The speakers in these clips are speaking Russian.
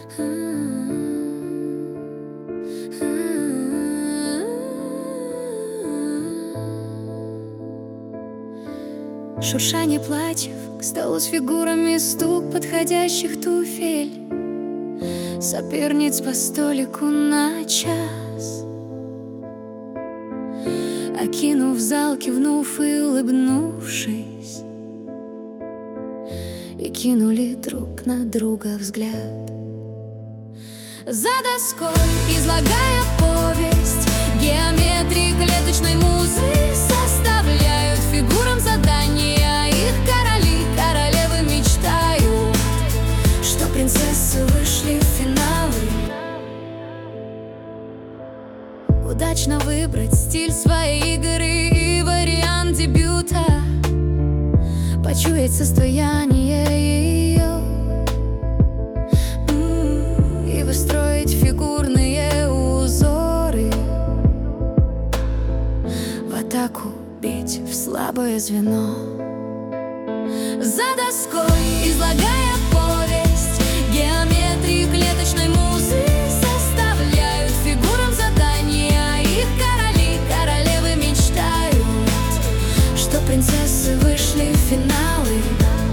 Шуршание платьев к столу с фигурами, стук подходящих туфель, соперниц по столику на час. Окинув зал, кивнув и улыбнувшись, и кинули друг на друга взгляд. За доской, излагая повесть, геометрии клеточной музы составляют фигурам задания. Их короли, королевы мечтают, что принцессы вышли в финалы. Удачно выбрать стиль своей игры и вариант дебюта, почуять состояние ее и выстроить фигурные узоры, в атаку бить в слабое звено. За доской, излагая повесть, геометрии клеточной музы составляют фигурам задания. Их короли, королевы мечтают, что принцессы вышли в финалы.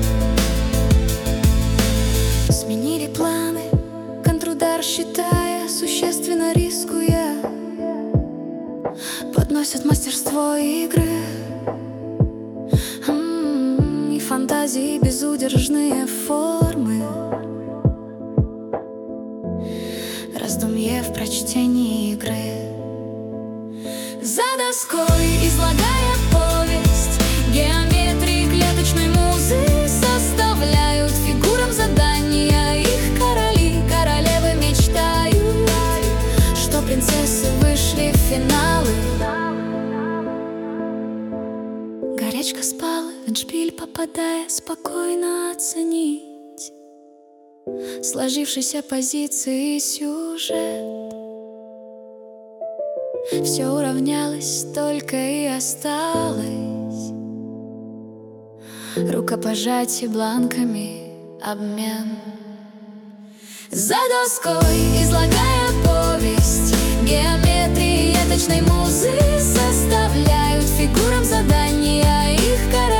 Сменили планы, контрудар считая, существенно рискуя, подносят мастерство игры и фантазии безудержные формы, раздумье в прочтении игры. За доской, излагая повесть, геометрии клеточной музы составляют фигурам задания. Их короли, королевы мечтают, что принцессы вышли в финалы. Горячка спала, в эндшпиль попадая, спокойно оценить сложившейся позиции сюжет. Все уравнялось, только и осталось рукопожатие бланками, обмен. За доской, излагая повесть, геометрии клеточной музы составляют фигурам задания. Их